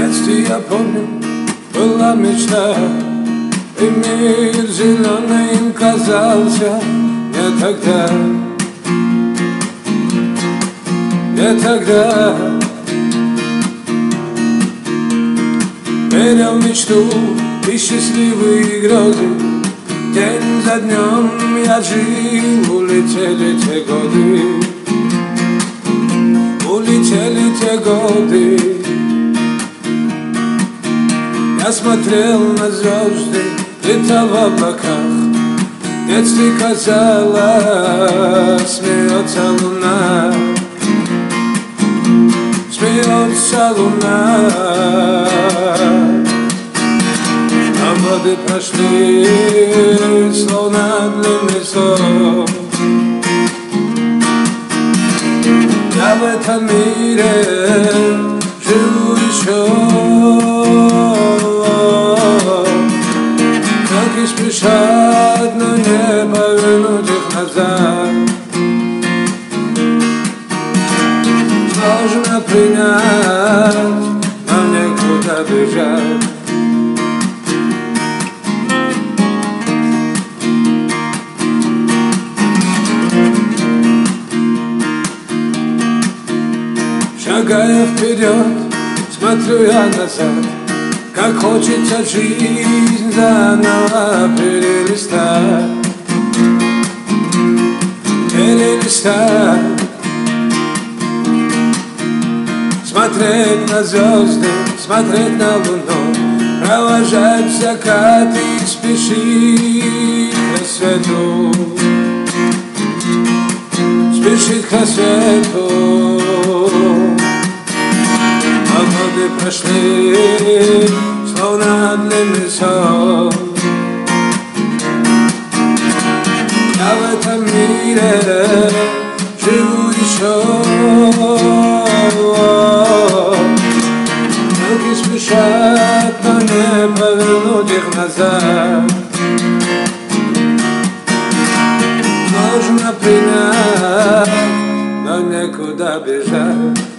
детстве я помню, была мечта, и мир зеленым казался мне тогда. Мне тогда верил в мечту и счастливые грезы. День за днем я жил, улетели те годы. Улетели те годы. Я смотрел на звезды, летал в облаках. В детстве казалось, смеется луна. Смеется луна. А годы прошли, словно длинный сон. Я в этом мире живу еще. Как и спешат, но не повернуть их назад. Сложно принять, но некуда бежать. Шагая вперед, смотрю я назад, как хочется жизнь заново перелистать. Перелистать. Смотреть на звезды, смотреть на луну, провожать закат и спешить к рассвету. Спешить к рассвету. А годы прошли, словно длинный сон. Я в этом мире живу еще. Руки спешат, но не повернуть их назад. Сложно принять, но некуда бежать.